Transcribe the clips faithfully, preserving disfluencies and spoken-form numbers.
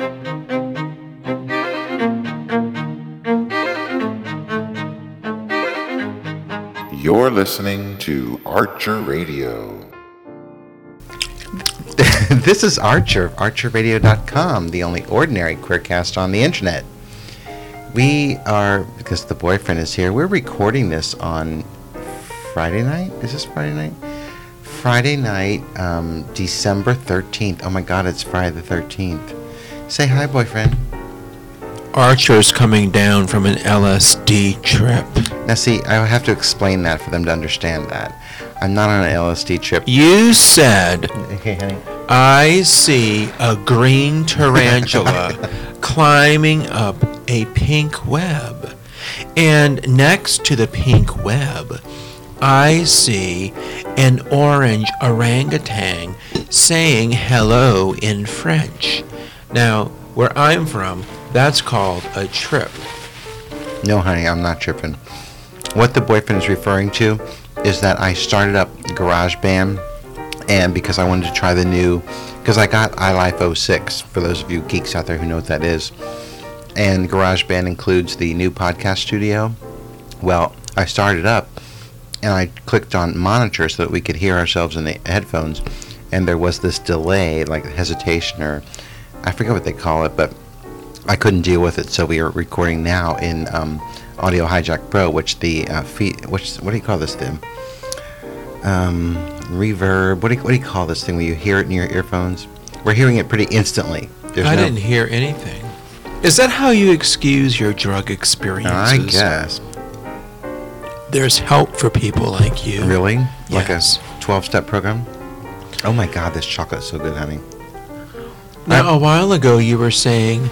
You're listening to Archer Radio. This is Archer of archer radio dot com, the only ordinary queercast on the internet. We are, because the boyfriend is here, we're recording this on Friday night? Is this Friday night? Friday night, um, December thirteenth. Oh my God, it's Friday the thirteenth. Say hi, boyfriend. Archer's coming down from an L S D trip. Now see, I have to explain that for them to understand that. I'm not on an L S D trip. You said, Okay, honey. I see a green tarantula climbing up a pink web. And next to the pink web, I see an orange orangutan saying hello in French. Now, where I'm from, that's called a trip. No, honey, I'm not tripping. What the boyfriend is referring to is that I started up GarageBand, and because I wanted to try the new, because I got iLife oh six, for those of you geeks out there who know what that is, and GarageBand includes the new podcast studio. Well, I started up, and I clicked on monitor so that we could hear ourselves in the headphones, and there was this delay, like hesitation, or I forget what they call it, but I couldn't deal with it, so we are recording now in um, Audio Hijack Pro, which the uh, feed, which what do you call this thing? Um, reverb. What do you, what do you call this thing when you hear it in your earphones? We're hearing it pretty instantly. There's I no, didn't hear anything. Is that how you excuse your drug experiences? I guess. There's help for people like you. Really? Like Yes. a twelve-step program? Oh my God, this chocolate's so good, honey. Now, a while ago you were saying,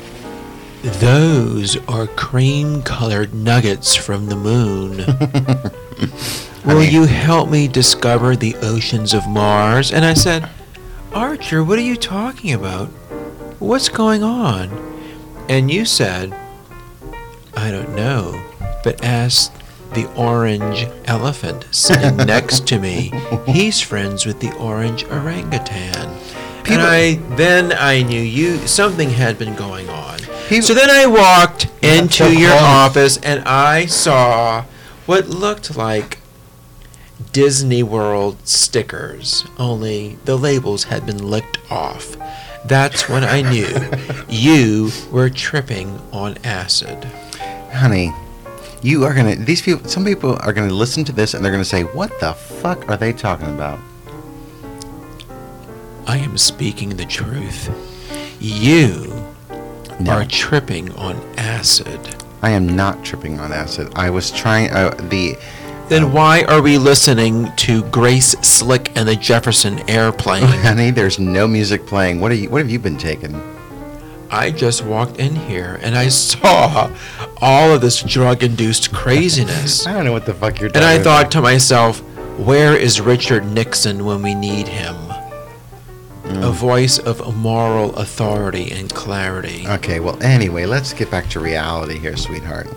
those are cream-colored nuggets from the moon. Will mean- you help me discover the oceans of Mars? And I said, Archer, what are you talking about? What's going on? And you said, I don't know, but ask the orange elephant sitting next to me. He's friends with the orange orangutan. People- and I then I knew you something had been going on. People- so then I walked into so your close. office and I saw what looked like Disney World stickers, only the labels had been licked off. That's when I knew you were tripping on acid. Honey, you are gonna. These people. Some people are gonna listen to this and they're gonna say, "What the fuck are they talking about?" I am speaking the truth. You No. are tripping on acid. I am not tripping on acid. I was trying. Uh, the Then why are we listening to Grace Slick and the Jefferson Airplane? honey, there's no music playing. What are you? What have you been taking? I just walked in here and I saw all of this drug-induced craziness. I don't know what the fuck you're And talking I about. thought to myself, where is Richard Nixon when we need him? A voice of moral authority and clarity. Okay, well, anyway, let's get back to reality here, sweetheart.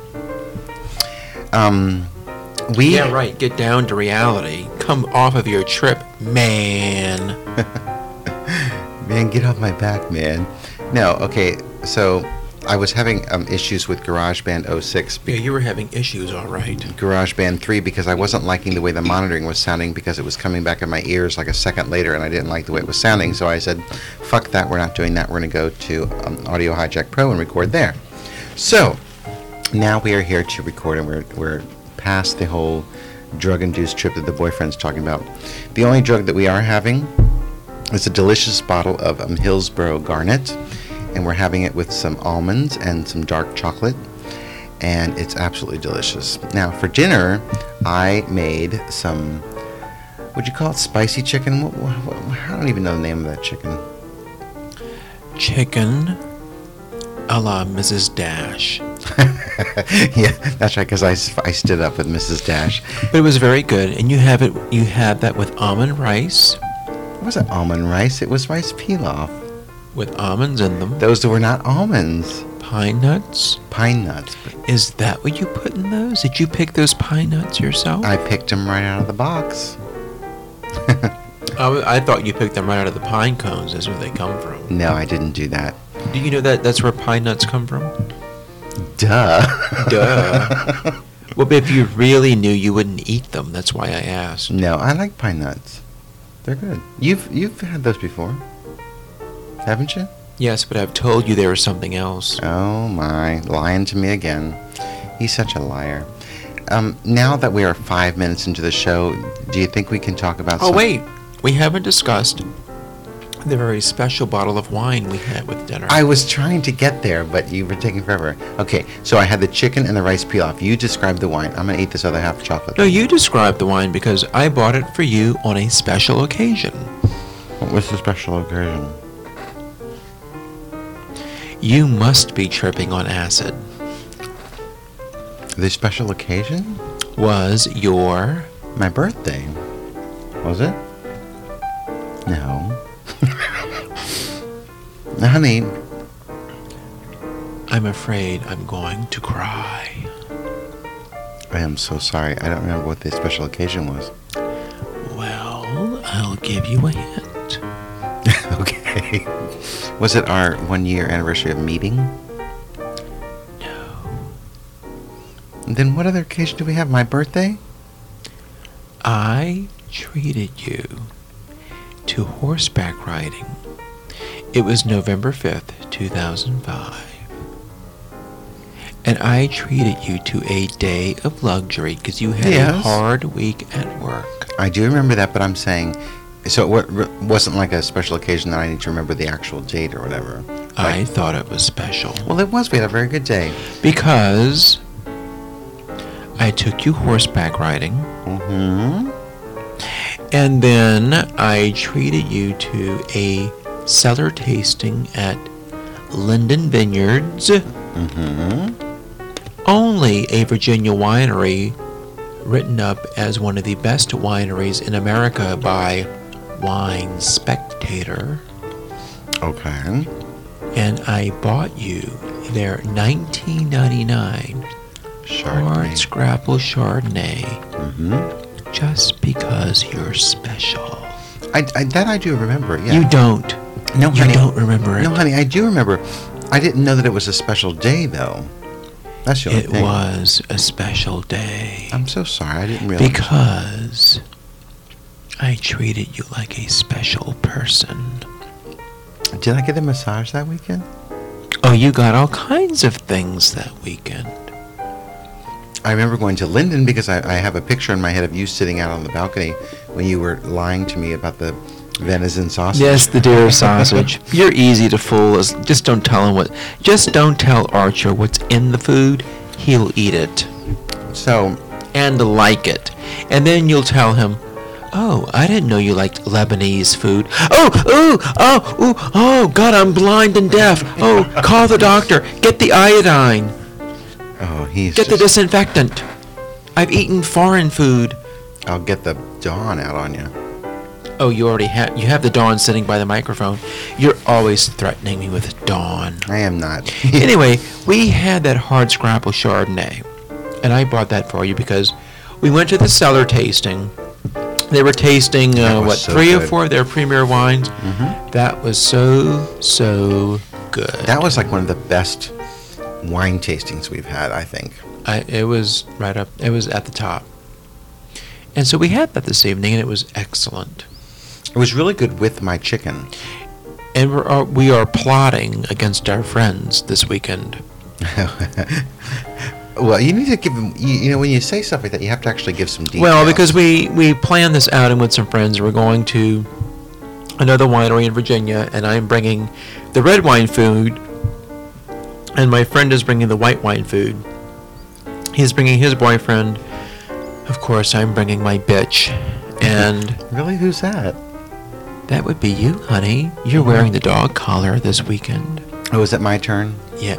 Um, we. Yeah, right. Get down to reality. Come off of your trip, man. Man, get off my back, man. No, okay, so I was having um, issues with GarageBand oh six. Yeah, you were having issues, all right. GarageBand three because I wasn't liking the way the monitoring was sounding because it was coming back in my ears like a second later and I didn't like the way it was sounding. So I said, fuck that, we're not doing that. We're going to go to um, Audio Hijack Pro and record there. So now we are here to record and we're, we're past the whole drug-induced trip that the boyfriend's talking about. The only drug that we are having is a delicious bottle of um, Hillsborough Garnet, and we're having it with some almonds and some dark chocolate, and it's absolutely delicious. Now, for dinner, I made some, would you call it spicy chicken? What, what, what, I don't even know the name of that chicken. Chicken a la Missus Dash. Yeah, that's right, because I, I stood up with Missus Dash. But it was very good, and you have it. You have that with almond rice, It wasn't almond rice, it was rice pilaf. with almonds in them. Those were not almonds. Pine nuts. Pine nuts. Is that what you put in those? Did you pick those pine nuts yourself? I picked them right out of the box. I, w- I thought you picked them right out of the pine cones. That's where they come from. No, I didn't do that. Do you know that that's where pine nuts come from? Duh. Duh. Well, but if you really knew, you wouldn't eat them. That's why I asked. No, I like pine nuts. They're good. You've you've had those before, haven't you? Yes, but I've told you there was something else. Oh my, lying to me again. He's such a liar. Um, now that we are five minutes into the show, do you think we can talk about? Oh, some- wait. We haven't discussed the very special bottle of wine we had with dinner. I was trying to get there, but you were taking forever. Okay, so I had the chicken and the rice pilaf. You described the wine. I'm gonna eat this other half chocolate. No, you described the wine because I bought it for you on a special occasion. What was the special occasion? You must be tripping on acid. The special occasion? Was your... My birthday. Was it? No. Honey, I'm afraid I'm going to cry. I am so sorry. I don't remember what the special occasion was. Well, I'll give you a hint. Okay. Was it our one year anniversary of meeting? No. Then what other occasion do we have? My birthday? I treated you to horseback riding. It was November fifth, two thousand five. And I treated you to a day of luxury because you had a Yes. hard week at work. I do remember that, but I'm saying, so it wa- wasn't like a special occasion that I need to remember the actual date or whatever. I thought it was special Well, it was. We had a very good day. because I took you horseback riding. Mm-hmm. And then I treated you to a cellar tasting at Linden Vineyards, Mm-hmm. only a Virginia winery written up as one of the best wineries in America by Wine Spectator. Okay. And I bought you their nineteen ninety-nine Hard Chardonnay. Scrapple Chardonnay Mm-hmm. just because you're special. I, I, that I do remember, yeah. You don't. No, You honey. don't remember it. No, honey, I do remember. I didn't know that it was a special day, though. That's the only It thing. was a special day I'm so sorry. I didn't realize. because I treated you like a special person. Did I get a massage that weekend? Oh, you got all kinds of things that weekend. I remember going to Linden because I, I have a picture in my head of you sitting out on the balcony when you were lying to me about the venison sausage. Yes, the deer sausage. You're easy to fool. As- Just don't tell him what. Just don't tell Archer what's in the food. He'll eat it So, and like it, and then you'll tell him, "Oh, I didn't know you liked Lebanese food." Oh, ooh, oh, ooh, oh, God, I'm blind and deaf. Oh, call the doctor. Get the iodine. oh, he's Get the just, disinfectant. I've eaten foreign food. I'll get the Dawn out on you. Oh, you already have. You have the Dawn sitting by the microphone. You're always threatening me with Dawn. I am not. Anyway, we had that hard scrapple Chardonnay, and I bought that for you because we went to the cellar tasting. They were tasting That uh, was what so three or good. four of their premier wines. Mhm. That was so so good. That was like one of the best wine tastings we've had, I think. I, it was right up. It was at the top. And so we had that this evening, and it was excellent. It was really good with my chicken. And we're, uh, we are plotting against our friends this weekend. Well, you need to give them, you, you know, when you say stuff like that, you have to actually give some details. Well, because we, we planned this outing with some friends. We're going to another winery in Virginia, and I'm bringing the red wine food, and my friend is bringing the white wine food. He's bringing his boyfriend. Of course, I'm bringing my bitch. And Really? Who's that? that would be you, honey. You're wearing the dog collar this weekend. Oh, is it my turn? Yeah.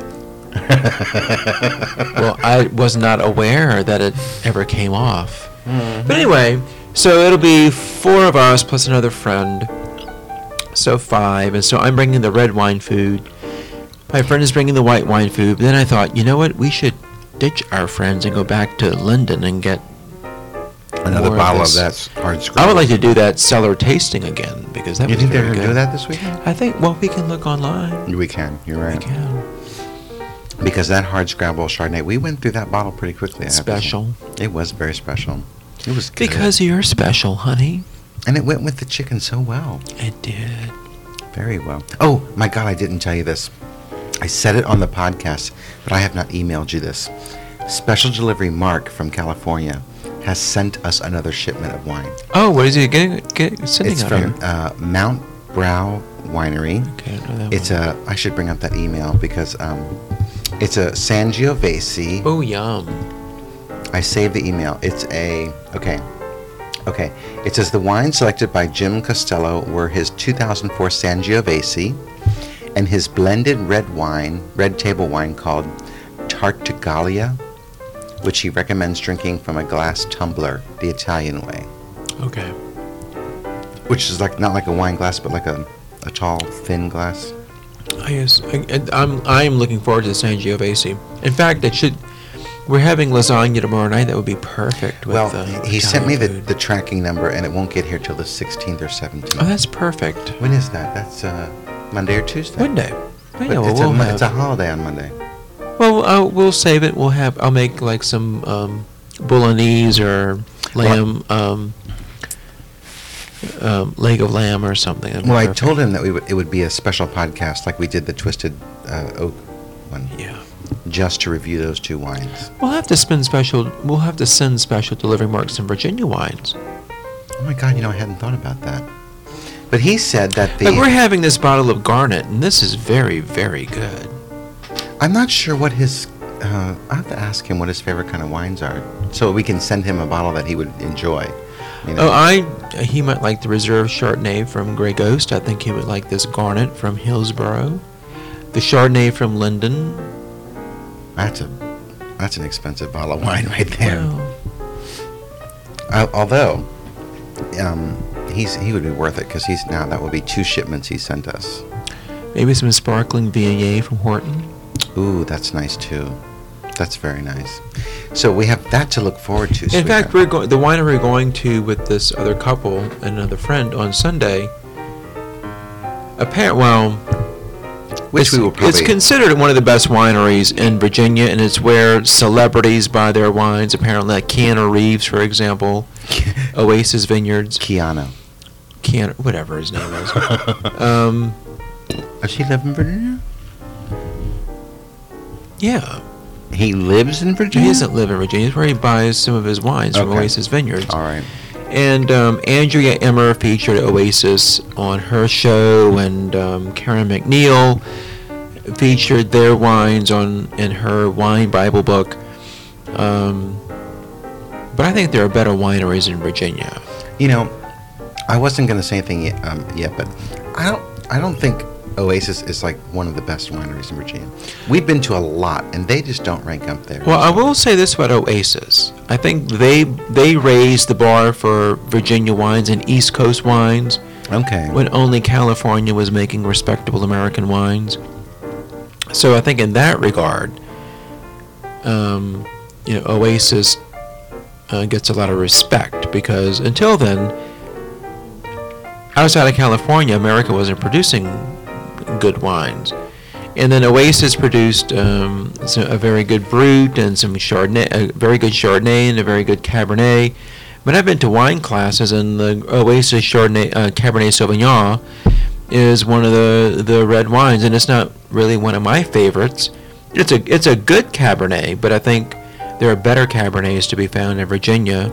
Well, I was not aware that it ever came off. But anyway, so it'll be four of us plus another friend. So five. And so I'm bringing the red wine food. My friend is bringing the white wine food. But then I thought, you know what? We should ditch our friends and go back to Linden and get Another more bottle of, this. that hard I scrabble. would like to do that cellar tasting again because that You was think they're very going to good. do that this weekend? I think. Well, we can look online. We can. You're We right. can. Because that hard scrabble Chardonnay, we went through that bottle pretty quickly. I have to say. Special. It was very special. It was good. Because you're special, honey. And it went with the chicken so well. It did. Very well. Oh, my God, I didn't tell you this. I said it on the podcast, but I have not emailed you this. Special Delivery Mark from California has sent us another shipment of wine. Oh, what is he getting? Get, sending It's out from here? uh, Mount Brow Winery. Okay, I know that It's one. a. I should bring up that email because um, it's a Sangiovese. Oh, yum. I saved the email. It's a. Okay. Okay. It says the wine selected by Jim Costello were his two thousand four Sangiovese and his blended red wine, red table wine called Tartaglia, which he recommends drinking from a glass tumbler, the Italian way. Okay. Which is like not like a wine glass, but like a, a tall, thin glass. I guess I, I- I'm I'm looking forward to the Sangiovese. In fact, it should. We're having lasagna tomorrow night. That would be perfect. With, Well, uh, he sent me the, Italian food. the tracking number, and it won't get here till the sixteenth or seventeenth. Oh, that's perfect. When is that? That's uh, Monday or Tuesday. Monday. I But know. it's, We'll a, have, it's a holiday on Monday. well, uh, we'll save it. We'll have. I'll make like some um, bolognese or lamb, um, um, leg of lamb or something. That'd be Well, I perfect. told him that we would, it would be a special podcast like we did the Twisted uh, Oak one, Yeah. just to review those two wines. We'll have to spend special. We'll have to send special delivery marks some Virginia wines. Oh my God, you know, I hadn't thought about that. But he said that the... Like we're having this bottle of Garnet, and this is very, very good. I'm not sure what his... Uh, I have to ask him what his favorite kind of wines are, so we can send him a bottle that he would enjoy. You know? Oh, I he might like the Reserve Chardonnay from Grey Ghost. I think he would like this Garnet from Hillsborough, the Chardonnay from Linden. That's a that's an expensive bottle of wine right there. Well, Uh, although, um, he's he would be worth it because he's now that will be two shipments he sent us. maybe some sparkling Viognier from Horton. Ooh, that's nice too. That's very nice. So we have that to look forward to. In fact, sweetheart. we're going the winery we're going to with this other couple and another friend on Sunday. Apparent, well, which it's, we will it's probably. considered one of the best wineries in Virginia, and it's where celebrities buy their wines. Apparently, like Keanu Reeves, for example, Oasis Vineyards, Keanu. Keanu, whatever his name is. um, Does he live in Virginia? yeah, He lives in Virginia. he doesn't live in Virginia. It's where he buys some of his wines from Okay. Oasis Vineyards. All right. And um, Andrea Emmer featured Oasis on her show, and um, Karen McNeil featured their wines on in her wine Bible book. Um, but I think there are better wineries in Virginia. You know, I wasn't going to say anything yet, um, yet, but I don't. I don't think Oasis is like one of the best wineries in Virginia. We've been to a lot, and they just don't rank up there. Well, I will say this about Oasis. I think they they raised the bar for Virginia wines and East Coast wines Okay. when only California was making respectable American wines. So I think in that regard, um, you know, Oasis uh, gets a lot of respect because until then, outside of California, America wasn't producing good wines. And then Oasis produced um, so a very good Brut and some Chardonnay, a very good Chardonnay and a very good Cabernet. But I've been to wine classes, and the Oasis Chardonnay, uh, Cabernet Sauvignon is one of the, the red wines, and it's not really one of my favorites. It's a it's a good Cabernet, but I think there are better Cabernets to be found in Virginia.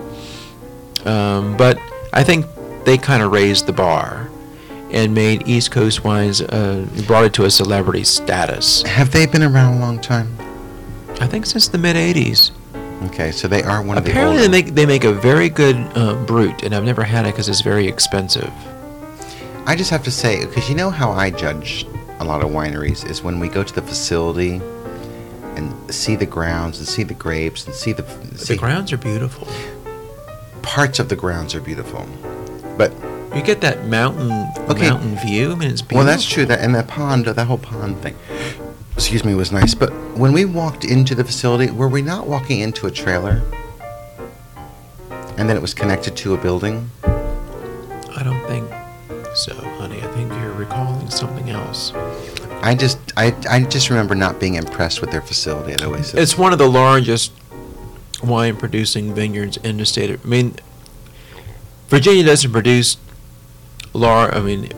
Um, but I think they kind of raised the bar and made East Coast wines, uh, brought it to a celebrity status. Have they been around a long time? I think since the mid eighties. Okay, so they are one of the Apparently, older. they make they make a very good uh, Brut, and I've never had it because it's very expensive. I just have to say, because you know how I judge a lot of wineries is when we go to the facility and see the grounds and see the grapes and see the see The grounds are beautiful. parts of the grounds are beautiful, but You get that mountain Okay. mountain view. I mean, it's beautiful. well, that's true. That and that pond, that whole pond thing, excuse me, was nice. But when we walked into the facility, were we not walking into a trailer? And then it was connected to a building? I don't think so, honey. I think you're recalling something else. I just I, I just remember not being impressed with their facility at Oasis. It's one of the largest wine-producing vineyards in the state. Of, I mean, Virginia doesn't produce lar. I mean,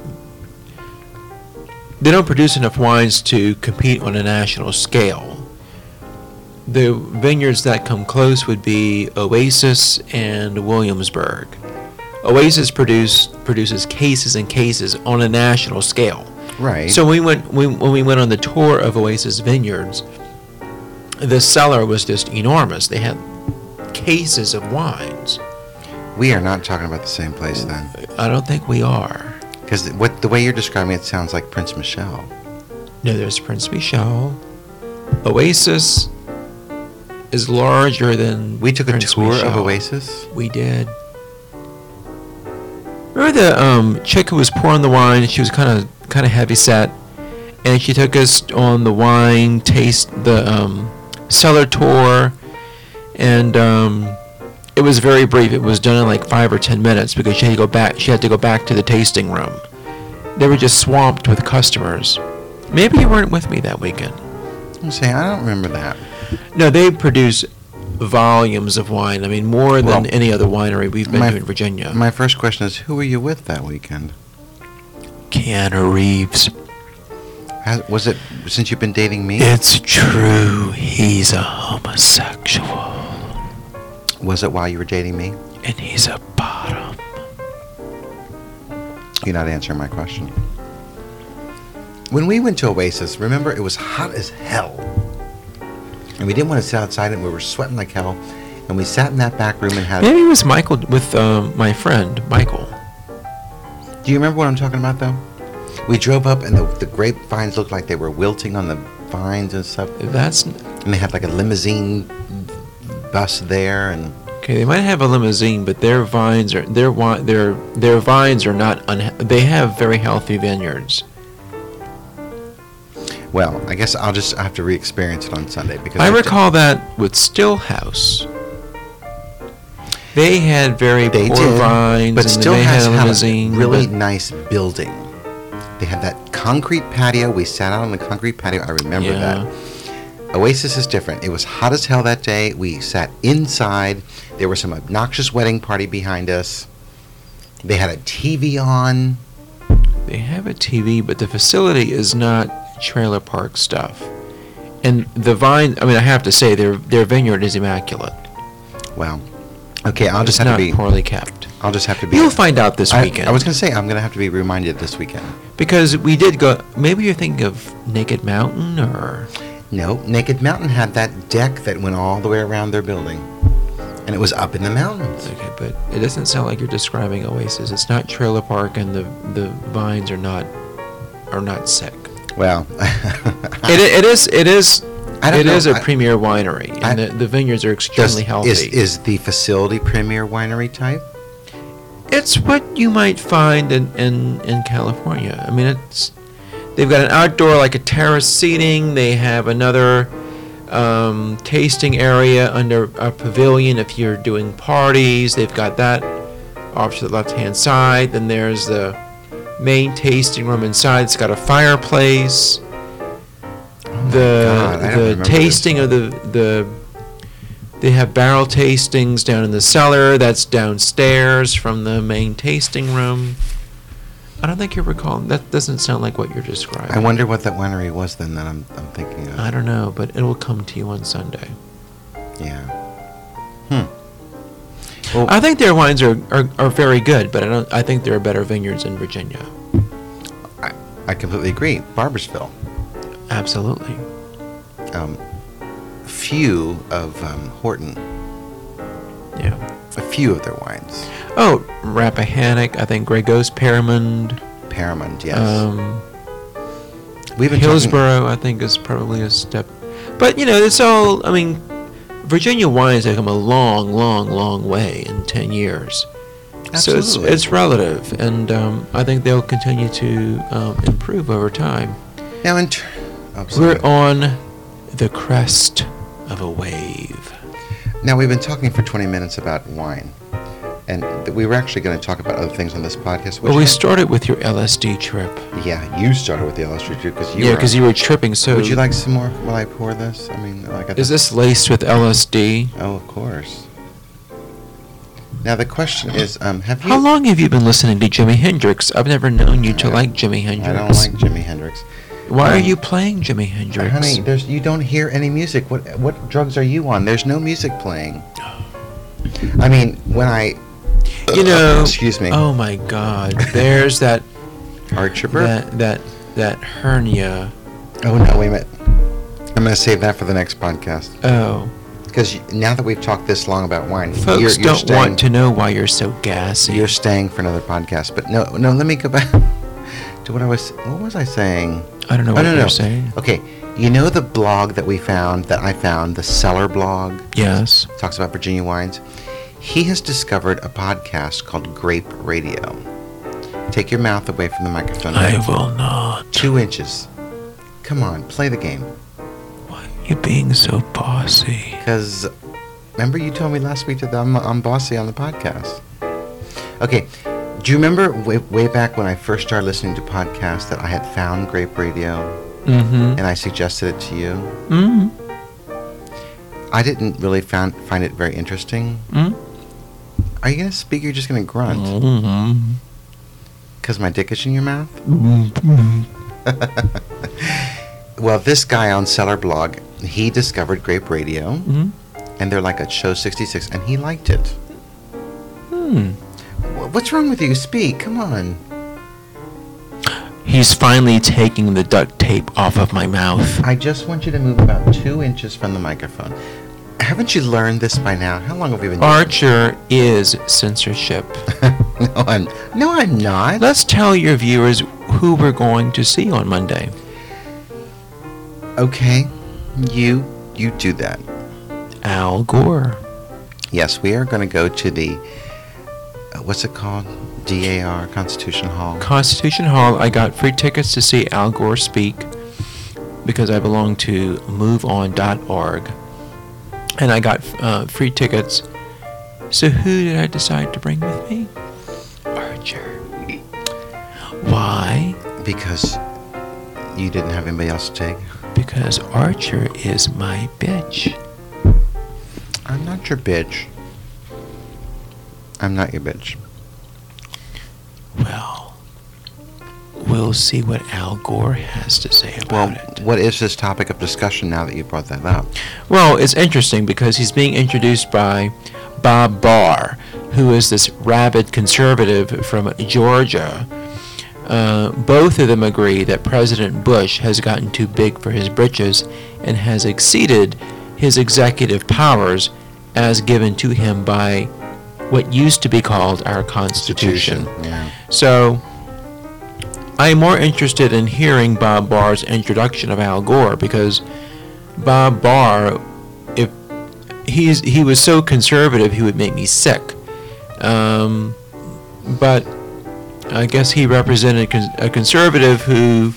they don't produce enough wines to compete on a national scale. The vineyards that come close would be Oasis and Williamsburg. Oasis produce produces cases and cases on a national scale. Right. So we went we, when we went on the tour of Oasis vineyards, the cellar was just enormous. They had cases of wines. We are not talking about the same place then. I don't think we are. Because what the way you're describing it sounds like Prince Michel. No, there's Prince Michel. Oasis is larger than We took a Prince tour of Michel. Oasis. We did. Remember the um, chick who was pouring the wine? She was kind of kind of heavy set, and she took us on the wine taste, the um, cellar tour, and um, it was very brief. It was done in like five or ten minutes because she had to go back. She had to go back to the tasting room. They were just swamped with customers. Maybe you weren't with me that weekend. I'm saying I don't remember that. No, they produce volumes of wine. I mean, more than Well, any other winery we've been my- to in Virginia. My first question is, who were you with that weekend? Keanu Reeves. Has, was it since you've been dating me? It's true. He's a homosexual. Was it while you were dating me? And he's a bottom. You're not answering my question. When we went to Oasis, remember it was hot as hell. And we didn't want to sit outside and we were sweating like hell. And we sat in that back room and had... Maybe it was Michael with um, my friend, Michael. Do you remember what I'm talking about, though? We drove up and the, the grapevines looked like they were wilting on the vines and stuff. That's... And they had like a limousine bus there and... Okay, they might have a limousine, but their vines are... Their, wi- their, their vines are not... Unha- they have very healthy vineyards. Well, I guess I'll just have to re-experience it on Sunday because I did- recall that with Stillhouse. They had very They poor did, vines, but and still they has had a had limousine. a really but- nice building. They had that concrete patio. We sat out on the concrete patio. I remember Yeah. that. Oasis is different. It was hot as hell that day. We sat inside. There was some obnoxious wedding party behind us. They had a T V on. They have a T V, but the facility is not trailer park stuff. And the vine, I mean, I have to say, their their vineyard is immaculate. Well, okay, I'll It's just have not to be. poorly kept. I'll just have to be. You'll find out this I, weekend. I was going to say I'm going to have to be reminded this weekend. because we did go. Maybe you're thinking of Naked Mountain, or No, Naked Mountain had that deck that went all the way around their building, and it was up in the mountains. okay, but it doesn't sound like you're describing Oasis. It's not trailer park, and the the vines are not are not sick. Well, It, it is it is I don't it know. is a I- premier winery, and I- the, the vineyards are does, extremely healthy. is is the facility premier winery type? It's what you might find in, in, in California. I mean, it's they've got an outdoor, like a terrace seating. They have another um, tasting area under a pavilion if you're doing parties. They've got that off to the left-hand side. Then there's the main tasting room inside. It's got a fireplace. The God, I don't the remember tasting of the the they have barrel tastings down in the cellar. That's downstairs from the main tasting room. I don't think you're recalling. That doesn't sound like what you're describing. I wonder what that winery was then that I'm I'm thinking of. I don't know, but it will come to you on Sunday. Yeah. Hmm. Well, I think their wines are, are, are very good, but I don't. I think there are better vineyards in Virginia. I, I completely agree. Barbersville. Absolutely. Um, few of um, Horton. Yeah. A few of their wines. Oh, Rappahannock. I think Grey Ghost, Paramount. Paramount, yes. Um, We've been talking, Hillsborough, I think, is probably a step. But you know, it's all. I mean, Virginia wines have come a long, long, long way in ten years. So it's Absolutely. it's relative, and um, I think they'll continue to um, improve over time. Now, in ter- oh, sorry. We're on the crest of a wave. Now we've been talking for twenty minutes about wine. And th- we were actually going to talk about other things on this podcast. Well, which we I- started with your L S D trip. Yeah, you started with the L S D trip because you Yeah, were- because you were tripping. So, Would you like some more while I pour this? I mean, like I is this laced with L S D? Oh, of course. Now the question is, um, have you? How long have you been listening to Jimi Hendrix? I've never known you to I- like Jimi Hendrix. I don't like Jimi Hendrix. Why are Um, you playing Jimi Hendrix? Honey, there's you don't hear any music. What what drugs are you on? There's no music playing. I mean, when I you know. excuse me, Oh my God! There's that Art Chipper. that that that hernia. Oh no, wait a minute. I'm gonna save that for the next podcast Oh, because now that we've talked this long about wine, folks you're, you're don't staying, want to know why you're so gassy. You're staying for another podcast, but no, no. Let me go back to what I was. What was I saying? I don't know Oh, what no, you're no. saying. Okay, you know the blog that we found, that I found, the Cellar blog, Yes. talks about Virginia wines. He has discovered a podcast called Grape Radio. Take your mouth away from the microphone. I will not. Two inches. Come on, play the game. Why are you being so bossy? Because remember you told me last week that I'm, I'm bossy on the podcast. Okay, do you remember way, way back when I first started listening to podcasts that I had found Grape Radio Mm-hmm. and I suggested it to you? Mm-hmm. I didn't really found, find it very interesting. Mm-hmm. Are you going to speak or you're just going to grunt? Mm-hmm. Because my dick is in your mouth? Mm-hmm. Well, this guy on Cellar Blog, he discovered Grape Radio, Mm-hmm. and they're like at Show sixty-six, and he liked it. Hmm. Wh- What's wrong with you? Speak, come on. He's finally taking the duct tape off of my mouth. I just want you to move about two inches from the microphone. Haven't you learned this by now? How long have you been doing Archer is censorship. No, I'm, no, I'm not. Let's tell your viewers who we're going to see on Monday. Okay, you, you do that. Al Gore. Yes, we are going to go to the, uh, what's it called? D A R, Constitution Hall. Constitution Hall. I got free tickets to see Al Gore speak because I belong to move on dot org. And I got uh, free tickets. So who did I decide to bring with me? Archer. Why? Because you didn't have anybody else to take. Because Archer is my bitch. I'm not your bitch. I'm not your bitch. Well, we'll see what Al Gore has to say about Well, it. what is this topic of discussion now that you brought that up? Well, it's interesting because he's being introduced by Bob Barr, who is this rabid conservative from Georgia. Uh, both of them agree that President Bush has gotten too big for his britches and has exceeded his executive powers as given to him by what used to be called our Constitution. Yeah. So, I am more interested in hearing Bob Barr's introduction of Al Gore because Bob Barr, if he's he was so conservative, he would make me sick. Um, but I guess he represented cons- a conservative who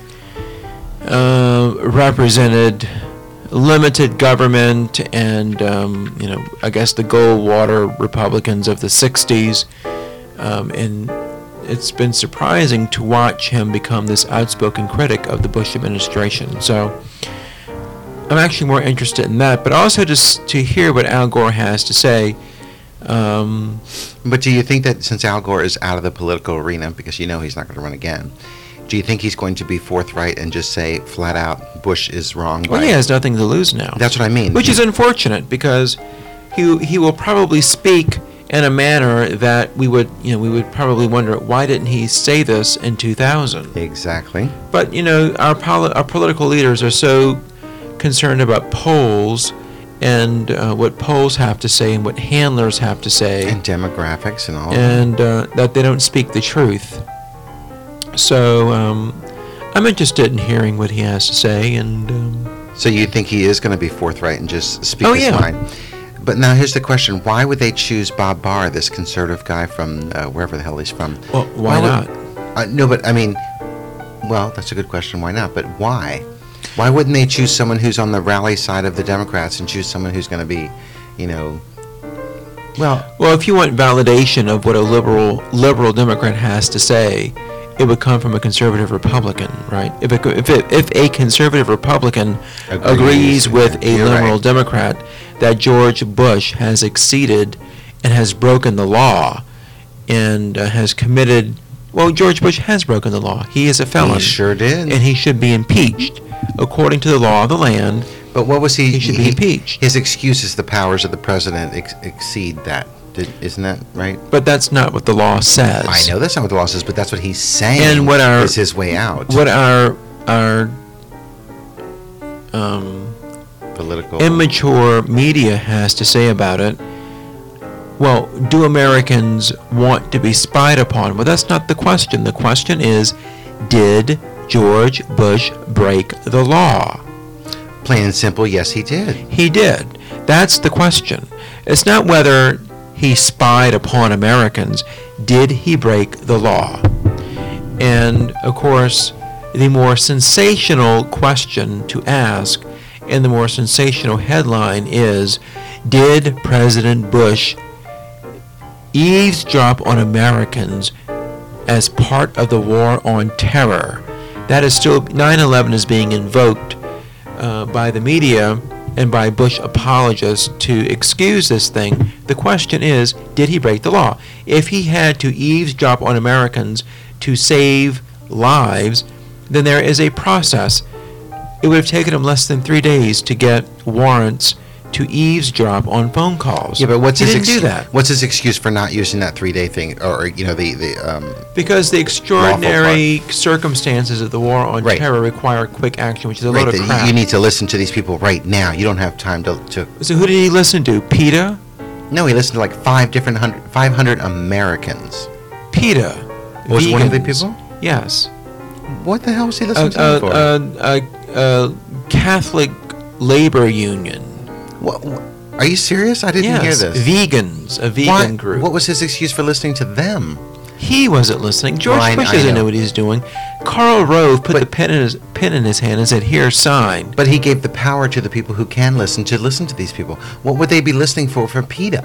uh, represented limited government and, um, you know, I guess the Goldwater Republicans of the sixties. Um, and it's been surprising to watch him become this outspoken critic of the Bush administration. So I'm actually more interested in that, but also just to hear what Al Gore has to say. Um, But do you think that since Al Gore is out of the political arena, because you know he's not going to run again, do you think he's going to be forthright and just say flat out Bush is wrong? well, by- he has nothing to lose now. That's what I mean. Which is unfortunate because he he will probably speak in a manner that we would you know we would probably wonder why didn't he say this in two thousand? Exactly. But you know our poli- our political leaders are so concerned about polls and uh, what polls have to say and what handlers have to say, And demographics and all. and uh, that they don't speak the truth. So um, I'm interested in hearing what he has to say, and um, So you think he is going to be forthright and just speak Oh, his yeah. mind? But now here's the question: why would they choose Bob Barr, this conservative guy from uh, wherever the hell he's from? well, why, would- not? Uh, no, but I mean, well, that's a good question. Why not? But why? Why wouldn't they choose someone who's on the rally side of the Democrats and choose someone who's going to be, you know, Well, Well, if you want validation of what a liberal liberal Democrat has to say, it would come from a conservative Republican, right? If it, if it, if a conservative Republican Agrees, agrees with a you're liberal right. Democrat that George Bush has exceeded and has broken the law and uh, has committed, well, George Bush has broken the law. He is a felon. he sure did. And he should be impeached according to the law of the land. But what was he? He should be impeached. His excuse is the powers of the president ex- exceed that. Did, isn't that right? But that's not what the law says. I know that's not what the law says, but that's what he's saying. And what our- is his way out? What our our um, Political. immature media has to say about it. Well, do Americans want to be spied upon? Well, that's not the question. The question is, did George Bush break the law? Plain and simple, yes, he did. He did. That's the question. It's not whether he spied upon Americans. Did he break the law? And, of course, the more sensational question to ask and the more sensational headline is, did President Bush eavesdrop on Americans as part of the war on terror? That is still, nine eleven is being invoked uh, by the media and by Bush apologists to excuse this thing. The question is, did he break the law? If he had to eavesdrop on Americans to save lives, then there is a process. It would have taken him less than three days to get warrants to eavesdrop on phone calls. Yeah, but what's he his didn't ex- do that? What's his excuse for not using that three-day thing, or you know, the the um, Because the extraordinary circumstances of the war on Right. terror require quick action, which is a right, load of that crap. you need to listen to these people right now. You don't have time to to. So who did he listen to? PETA? No, he listened to like five different hundred, five hundred Americans. PETA. Was one of the Vegans. people? Yes. What the hell was he A, listening to them for? a, a, a, a Catholic labor union. What, what- are you serious? I didn't yes. hear this. Vegans. A vegan Why- group. What was his excuse for listening to them? He wasn't listening. George Well, I- Bush I doesn't know. know what he's doing. Karl Rove put But- the pen in his pen in his hand and said, "Here, sign." But he gave the power to the people who can listen to listen to these people. What would they be listening for from PETA?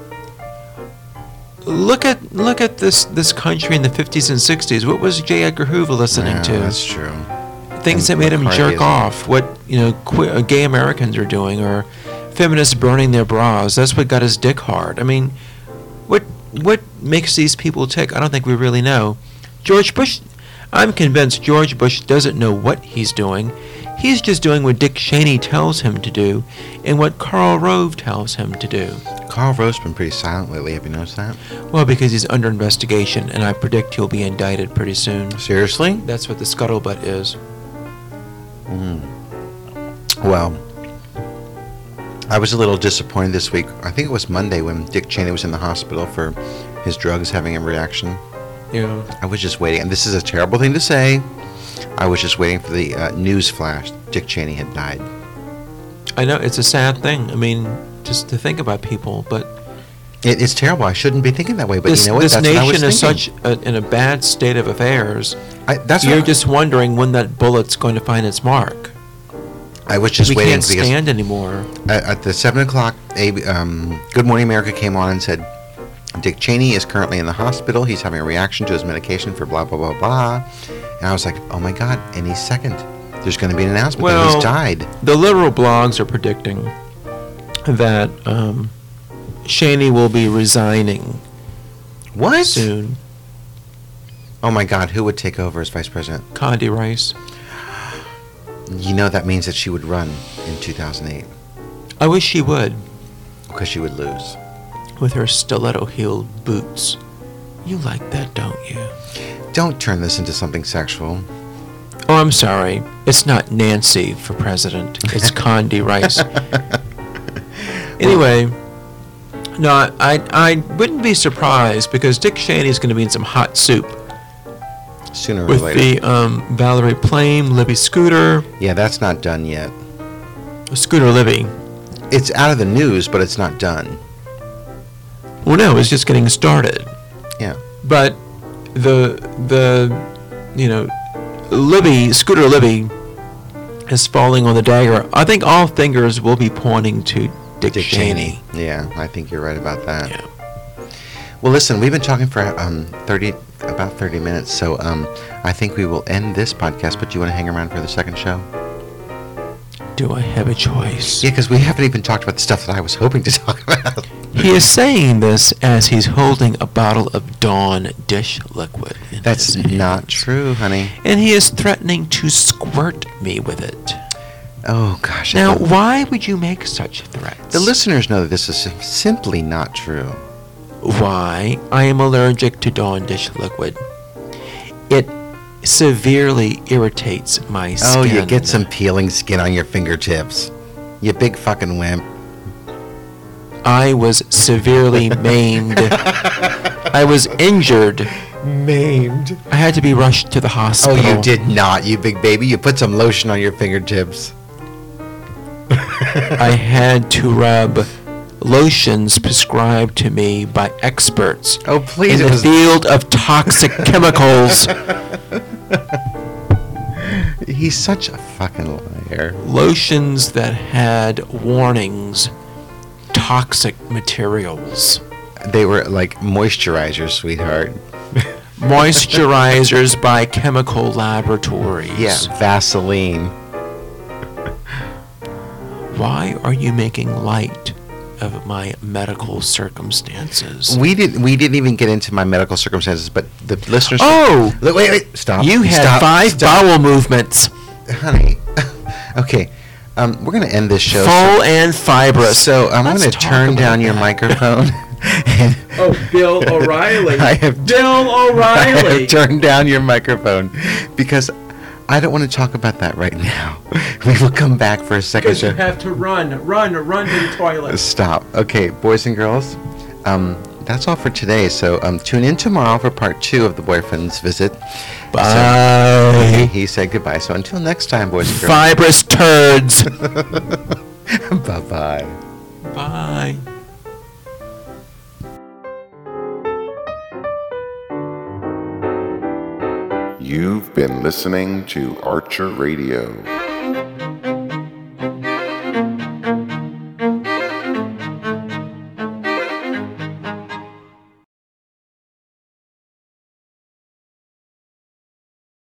Look at look at this this country in the fifties and sixties. What was J. Edgar Hoover listening Yeah, to? that's true. Things that and made him jerk McCarthyism. off. What you know, qu- uh, gay Americans are doing, or feminists burning their bras. That's what got his dick hard. I mean, what what makes these people tick? I don't think we really know. George Bush, I'm convinced George Bush doesn't know what he's doing. He's just doing what Dick Cheney tells him to do, and what Karl Rove tells him to do. Karl Rove's been pretty silent lately. Have you noticed that? Well, because he's under investigation, and I predict he'll be indicted pretty soon. Seriously? That's what the scuttlebutt is. Well, I was a little disappointed this week. I think it was Monday when Dick Cheney was in the hospital for his drugs having a reaction. Yeah. I was just waiting, and this is a terrible thing to say. I was just waiting for the uh, news flash. Dick Cheney had died. I know it's a sad thing. I mean, just to think about people, but It, it's terrible. I shouldn't be thinking that way, but this, you know what? this That's what I was nation is thinking. such a, in a bad state of affairs. I, that's You're what I- just wondering when that bullet's going to find its mark. I was just we waiting can't because stand anymore. at, at the seven o'clock, A B, um, Good Morning America came on and said, Dick Cheney is currently in the hospital. He's having a reaction to his medication for blah, blah, blah, blah. And I was like, oh my God, any second, there's going to be an announcement that Well, he's died. The liberal blogs are predicting that um, Cheney will be resigning What? soon. Oh my God, who would take over as vice president? Condi Rice. You know that means that she would run in two thousand eight I wish she would, because she would lose. with her stiletto-heeled boots. You like that, don't you? Don't turn this into something sexual. Oh, I'm sorry. It's not Nancy for president. It's Condi Rice. Anyway, no, I I wouldn't be surprised because Dick Cheney's going to be in some hot soup Sooner or with later. the um, Valerie Plame, Libby Scooter, Yeah, that's not done yet. Scooter Libby. It's out of the news, but it's not done. Well, no, it's just getting started. Yeah. But the the you know Libby Scooter Libby is falling on the dagger. I think all fingers will be pointing to Dick, Cheney. Yeah, I think you're right about that. Yeah. Well, listen, we've been talking for um thirty about thirty minutes, so um I think we will end this podcast. But do you want to hang around for the second show? Do I have a choice? Yeah, because we haven't even talked about the stuff that I was hoping to talk about. He is saying this as he's holding a bottle of Dawn dish liquid. In That's his not hands. true, honey. And he is threatening to squirt me with it. Oh gosh. I Now, don't- why would you make such threats? the listeners know that this is simply not true. Why? I am allergic to Dawn dish liquid. It severely irritates my skin. Oh, you get some peeling skin on your fingertips. You big fucking wimp. I was severely maimed. I was injured. Maimed. I had to be rushed to the Oh, hospital. you did not, you big baby. You put some lotion on your fingertips. I had to rub lotions prescribed to me by experts Oh, please. in It the was, field of toxic chemicals. he's such a fucking liar. Lotions that had warnings, toxic materials. They were like moisturizers, sweetheart. Moisturizers by chemical laboratories. Yeah, Vaseline. Why are you making light of my medical circumstances? We didn't. We didn't even get into my medical circumstances, but the listeners. Oh! Look, wait, wait, stop. You had Stop, five stop. bowel movements. honey. Okay, um, we're gonna end this show. Full and so, fibrous. so I'm Let's gonna talk turn about down your that. microphone. and Oh, Bill O'Reilly. I have- Bill I O'Reilly. have turned down your microphone because I don't want to talk about that right now. We will come back for a second Because you show. have to run, run, run to the toilet. Stop. Okay, boys and girls, um, that's all for today. So um, tune in tomorrow for part two of the boyfriend's visit. Bye. So, he said goodbye. So until next time, boys and girls. Fibrous turds. Bye-bye. Bye. You've been listening to Archer Radio.